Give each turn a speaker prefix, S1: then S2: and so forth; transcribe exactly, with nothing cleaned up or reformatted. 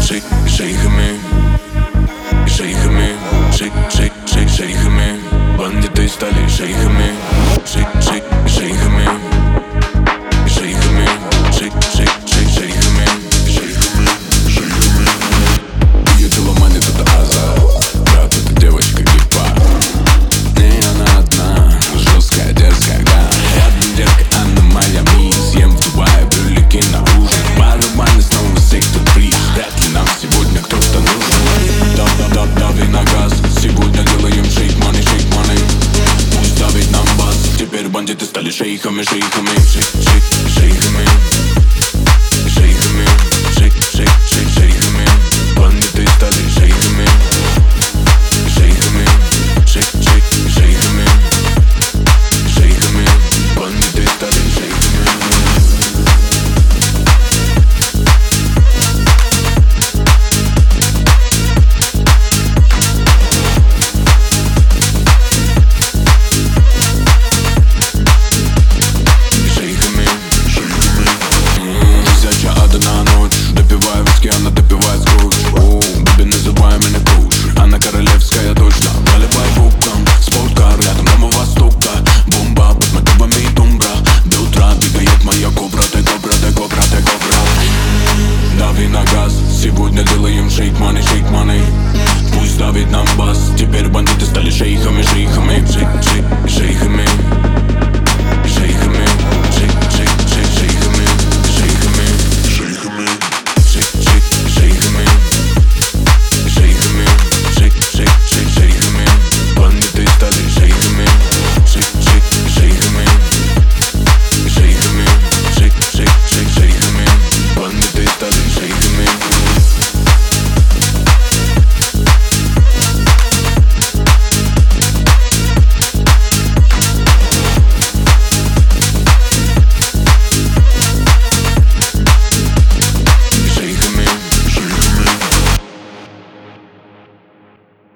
S1: шей, шейхами, шейхами, шей, шей, шей, шейхами. Бандиты стали шейхами, шей, шей, шейхами, шейхами, шей, шей, шей, шейхами, шейхами, шейхами. Видела мани, тут аза, брат, это девочка гипа. Не она одна, жесткая, дерзкая, да. Рядом детка, она моя мисс. Съем в Дубае брюлики на ужин. Барабаны снова сектор приз. Вряд ли нам сегодня кто-то нужен. Дав, дави на газ. Сегодня делаем шейк мани, шейк мани. Пусть давит нам бас. Теперь бандиты стали шейхами, шейхами, шейк, шейк, шейхами, шейхами, шейк, шейк, шейк, шейхами. Бандиты стали шейхами, шейхами, шейк, шейк, шейхами, шейхами. Бандиты стали шейхами. Одна ночь, допивая виски, она допивает скотч. Оу, бэби, называй меня коуч. Она королевская точно. Наливай боком, спорткар рядом дома востока. Бомба под мотивами тумбра. До утра бегает моя кобра. Ты кобра, ты кобра, ты кобра. Дави на газ. Сегодня делаем шейк мани, шейк мани. Пусть давит нам бас. Теперь бандиты стали шейхами, шейхами, шейк, шейк, шейхами.